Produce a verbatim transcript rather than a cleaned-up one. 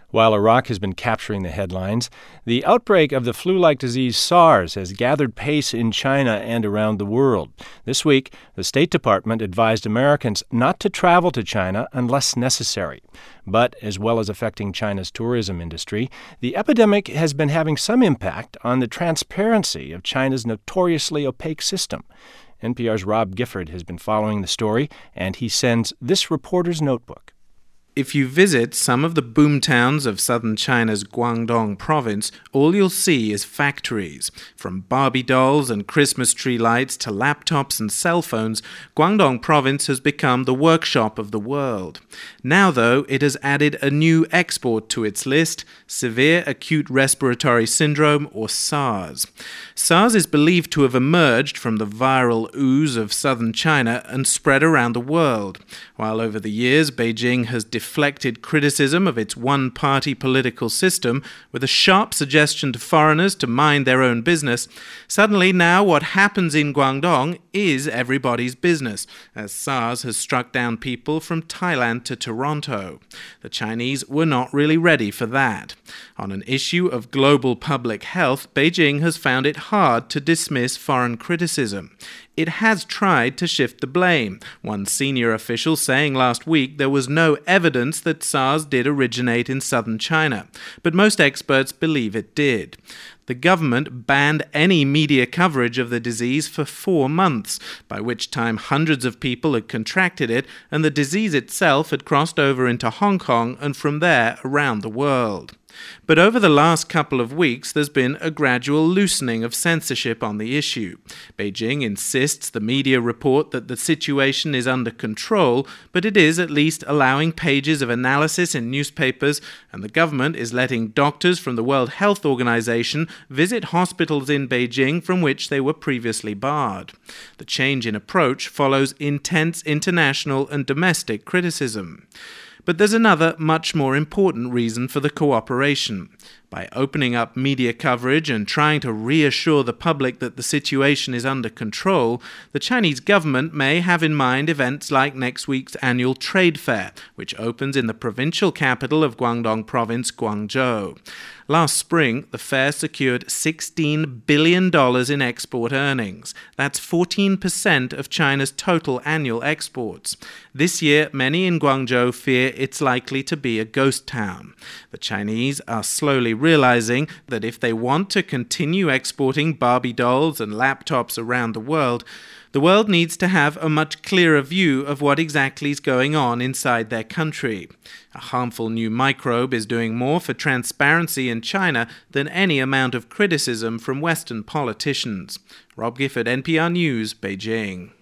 While Iraq has been capturing the headlines, the outbreak of the flu-like disease SARS has gathered pace in China and around the world. This week, the State Department advised Americans not to travel to China unless necessary. But as well as affecting China's tourism industry, the epidemic has been having some impact on the transparency of China's notoriously opaque system. N P R's Rob Gifford has been following the story, and he sends this reporter's notebook. If you visit some of the boomtowns of southern China's Guangdong province, all you'll see is factories. From Barbie dolls and Christmas tree lights to laptops and cell phones, Guangdong province has become the workshop of the world. Now, though, it has added a new export to its list, severe acute respiratory syndrome, or SARS. SARS is believed to have emerged from the viral ooze of southern China and spread around the world. While over the years Beijing has deflected criticism of its one-party political system with a sharp suggestion to foreigners to mind their own business, suddenly now what happens in Guangdong is everybody's business, as SARS has struck down people from Thailand to Toronto. The Chinese were not really ready for that. On an issue of global public health, Beijing has found it hard to dismiss foreign criticism. It has tried to shift the blame, one senior official saying last week there was no evidence that SARS did originate in southern China, but most experts believe it did. The government banned any media coverage of the disease for four months, by which time hundreds of people had contracted it and the disease itself had crossed over into Hong Kong and from there around the world. But over the last couple of weeks, there's been a gradual loosening of censorship on the issue. Beijing insists the media report that the situation is under control, but it is at least allowing pages of analysis in newspapers, and the government is letting doctors from the World Health Organization visit hospitals in Beijing from which they were previously barred. The change in approach follows intense international and domestic criticism. But there's another, much more important reason for the cooperation. By opening up media coverage and trying to reassure the public that the situation is under control, the Chinese government may have in mind events like next week's annual trade fair, which opens in the provincial capital of Guangdong province, Guangzhou. Last spring, the fair secured sixteen billion dollars in export earnings. That's fourteen percent of China's total annual exports. This year, many in Guangzhou fear it's likely to be a ghost town. The Chinese are slowly realizing that if they want to continue exporting Barbie dolls and laptops around the world, the world needs to have a much clearer view of what exactly is going on inside their country. A harmful new microbe is doing more for transparency in China than any amount of criticism from Western politicians. Rob Gifford, N P R News, Beijing.